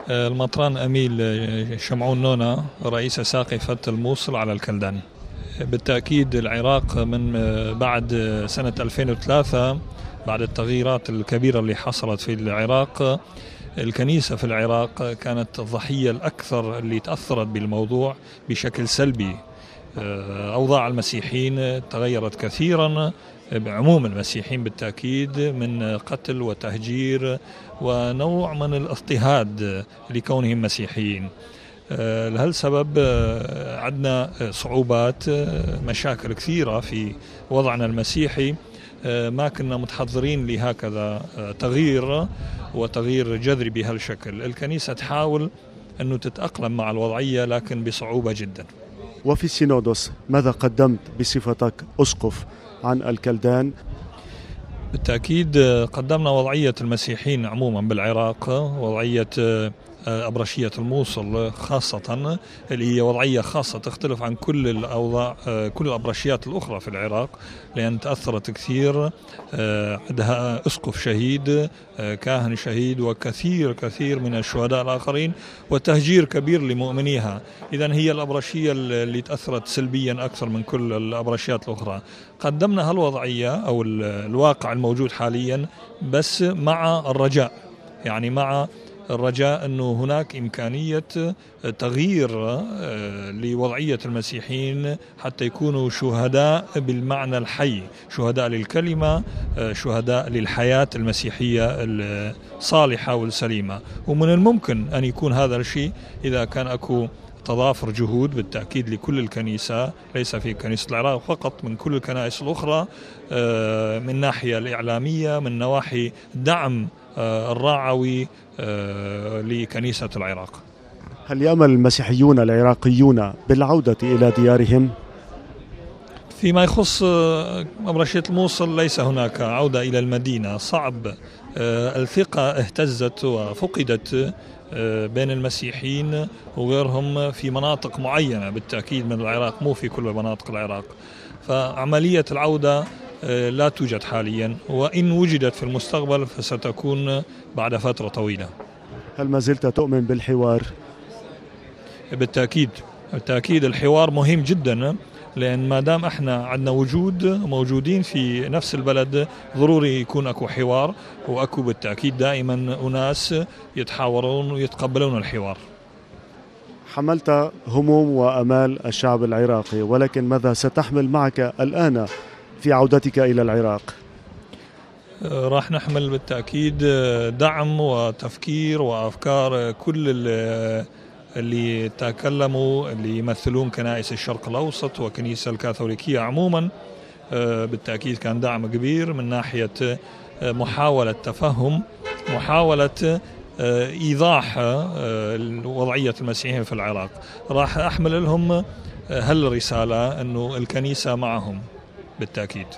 المطران أميل شمعون نونا، رئيس ساقفة الموصل على الكلداني. بالتأكيد العراق من بعد سنة 2003 بعد التغييرات الكبيرة اللي حصلت في العراق، الكنيسة في العراق كانت الضحية الأكثر اللي تأثرت بالموضوع بشكل سلبي. أوضاع المسيحيين تغيرت كثيرا، بعموم المسيحيين بالتأكيد، من قتل وتهجير ونوع من الاضطهاد لكونهم مسيحيين. لهالسبب عندنا صعوبات، مشاكل كثيرة في وضعنا المسيحي. ما كنا متحضرين لهكذا تغيير وتغيير جذري بهالشكل. الكنيسة تحاول أنه تتأقلم مع الوضعية لكن بصعوبة جدا. وفي السينودوس ماذا قدمت بصفتك أسقف عن الكلدان؟ بالتأكيد قدمنا وضعية المسيحيين عموما بالعراق، وضعية أبرشية الموصل خاصة، اللي هي وضعية خاصة تختلف عن كل الأوضاع، كل الأبرشيات الأخرى في العراق، لأن تأثرت كثير. عندها أسقف شهيد، كاهن شهيد، كثير من الشهداء الآخرين، وتهجير كبير لمؤمنيها. إذن هي الأبرشية اللي تأثرت سلبيا أكثر من كل الأبرشيات الأخرى. قدمنا هالوضعية أو الواقع الموجود حاليا، بس مع الرجاء، يعني مع الرجاء أنه هناك إمكانية تغيير لوضعية المسيحيين حتى يكونوا شهداء بالمعنى الحي، شهداء للكلمة، شهداء للحياة المسيحية الصالحة والسليمة. ومن الممكن أن يكون هذا الشيء إذا كان أكو تضافر جهود بالتأكيد لكل الكنيسة، ليس في كنيسة العراق فقط، من كل الكنائس الأخرى، من ناحية الإعلامية، من نواحي دعم الراعوي لكنيسة العراق. هل يأمل المسيحيون العراقيون بالعودة إلى ديارهم؟ فيما يخص أبرشية الموصل ليس هناك عودة إلى المدينة، صعب. الثقة اهتزت وفقدت بين المسيحيين وغيرهم في مناطق معينة بالتأكيد من العراق، مو في كل مناطق العراق. فعملية العودة لا توجد حاليا، وإن وجدت في المستقبل فستكون بعد فترة طويلة. هل ما زلت تؤمن بالحوار؟ بالتأكيد الحوار مهم جدا، لأن ما دام احنا عندنا موجودين في نفس البلد، ضروري يكون اكو حوار، واكو بالتأكيد دائما أناس يتحاورون ويتقبلون الحوار. حملت هموم وأمال الشعب العراقي، ولكن ماذا ستحمل معك الآن في عودتك إلى العراق؟ راح نحمل بالتأكيد دعم وتفكير وأفكار كل اللي تكلموا، اللي يمثلون كنائس الشرق الأوسط وكنيسة الكاثوليكية عموما. بالتأكيد كان دعم كبير من ناحية محاولة تفهم، محاولة إيضاح وضعية المسيحيين في العراق. راح أحمل لهم هالرسالة أنه الكنيسة معهم بالتأكيد.